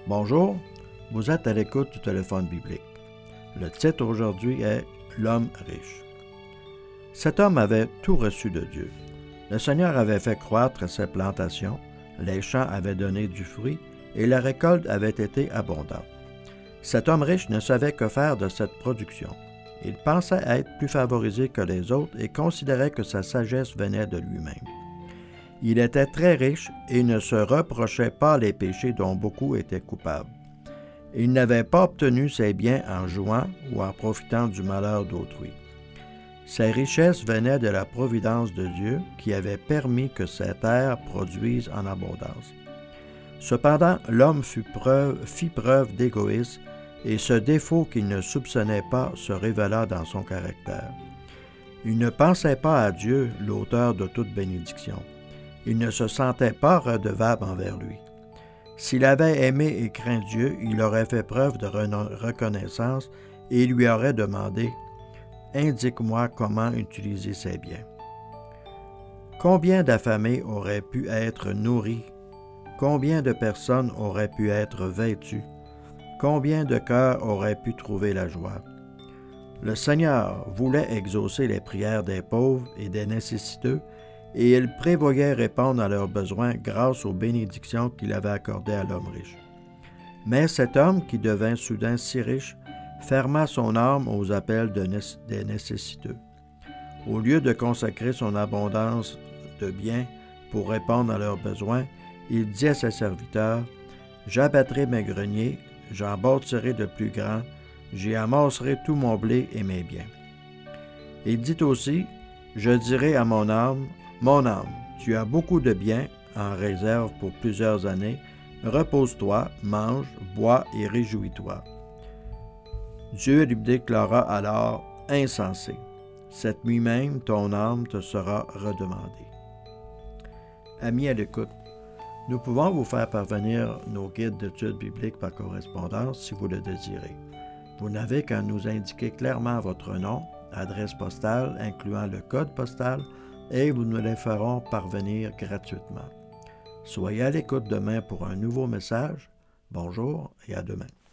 Bonjour, vous êtes à l'écoute du téléphone biblique. Le titre aujourd'hui est « L'homme riche ». Cet homme avait tout reçu de Dieu. Le Seigneur avait fait croître ses plantations, les champs avaient donné du fruit et la récolte avait été abondante. Cet homme riche ne savait que faire de cette production. Il pensait être plus favorisé que les autres et considérait que sa sagesse venait de lui-même. Il était très riche et ne se reprochait pas les péchés dont beaucoup étaient coupables. Il n'avait pas obtenu ses biens en jouant ou en profitant du malheur d'autrui. Ses richesses venaient de la providence de Dieu qui avait permis que ces terres produisent en abondance. Cependant, l'homme fit preuve d'égoïsme et ce défaut qu'il ne soupçonnait pas se révéla dans son caractère. Il ne pensait pas à Dieu, l'auteur de toute bénédiction. Il ne se sentait pas redevable envers lui. S'il avait aimé et craint Dieu, il aurait fait preuve de reconnaissance et lui aurait demandé « Indique-moi comment utiliser ces biens. » Combien d'affamés auraient pu être nourris? Combien de personnes auraient pu être vêtues? Combien de cœurs auraient pu trouver la joie? Le Seigneur voulait exaucer les prières des pauvres et des nécessiteux, et il prévoyait répondre à leurs besoins grâce aux bénédictions qu'il avait accordées à l'homme riche. Mais cet homme, qui devint soudain si riche, ferma son âme aux appels des nécessiteux. Au lieu de consacrer son abondance de biens pour répondre à leurs besoins, il dit à ses serviteurs « J'abattrai mes greniers, j'en bâtirai de plus grands, j'y amasserai tout mon blé et mes biens. » Il dit aussi « Je dirai à mon âme, mon âme, tu as beaucoup de biens en réserve pour plusieurs années, repose-toi, mange, bois et réjouis-toi. » Dieu lui déclara alors « Insensé, cette nuit même ton âme te sera redemandée. » Amis à l'écoute, nous pouvons vous faire parvenir nos guides d'études bibliques par correspondance si vous le désirez. Vous n'avez qu'à nous indiquer clairement votre nom, adresse postale incluant le code postal et nous nous les ferons parvenir gratuitement. Soyez à l'écoute demain pour un nouveau message. Bonjour et à demain.